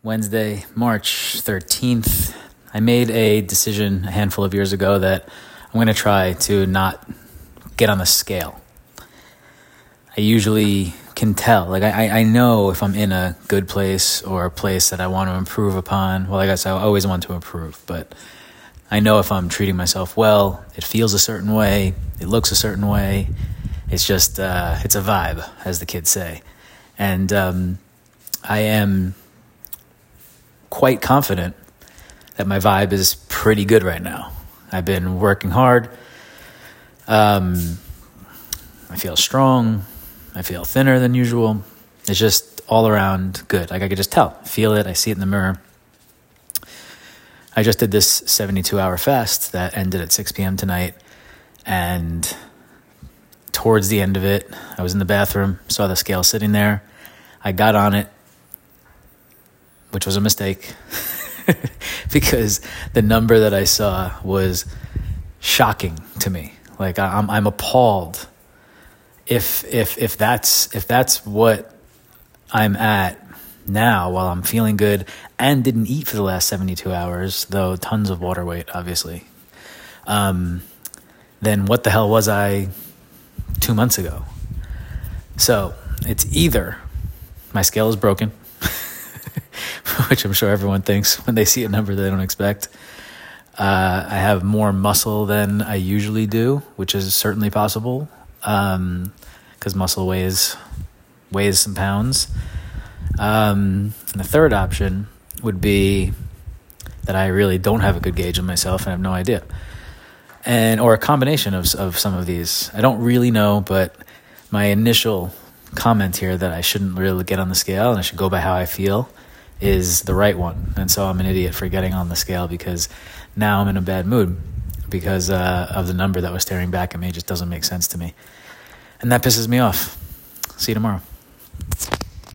Wednesday, March 13th. I made a decision a handful of years ago that I'm going to try to not get on the scale. I usually can tell. I know if I'm in a good place or a place that I want to improve upon. Well, I guess I always want to improve, but I know if I'm treating myself well, it feels a certain way, it looks a certain way. It's just, it's a vibe, as the kids say. And I am quite confident that my vibe is pretty good right now. I've been working hard. I feel strong. I feel thinner than usual. It's just all around good. I could just tell, feel it. I see it in the mirror. I just did this 72-hour fast that ended at 6 p.m. tonight. And towards the end of it, I was in the bathroom, saw the scale sitting there. I got on it, which was a mistake because the number that I saw was shocking to me. Like I'm appalled. If that's what I'm at now while I'm feeling good and didn't eat for the last 72 hours, though tons of water weight, obviously, then what the hell was I 2 months ago? So it's either my scale is broken, which I'm sure everyone thinks when they see a number they don't expect. I have more muscle than I usually do, which is certainly possible, because muscle weighs some pounds. And the third option would be that I really don't have a good gauge of myself and I have no idea. Or a combination of some of these. I don't really know, but my initial comment here that I shouldn't really get on the scale and I should go by how I feel is the right one. And so I'm an idiot for getting on the scale because now I'm in a bad mood because of the number that was staring back at me. It just doesn't make sense to me. And that pisses me off. See you tomorrow.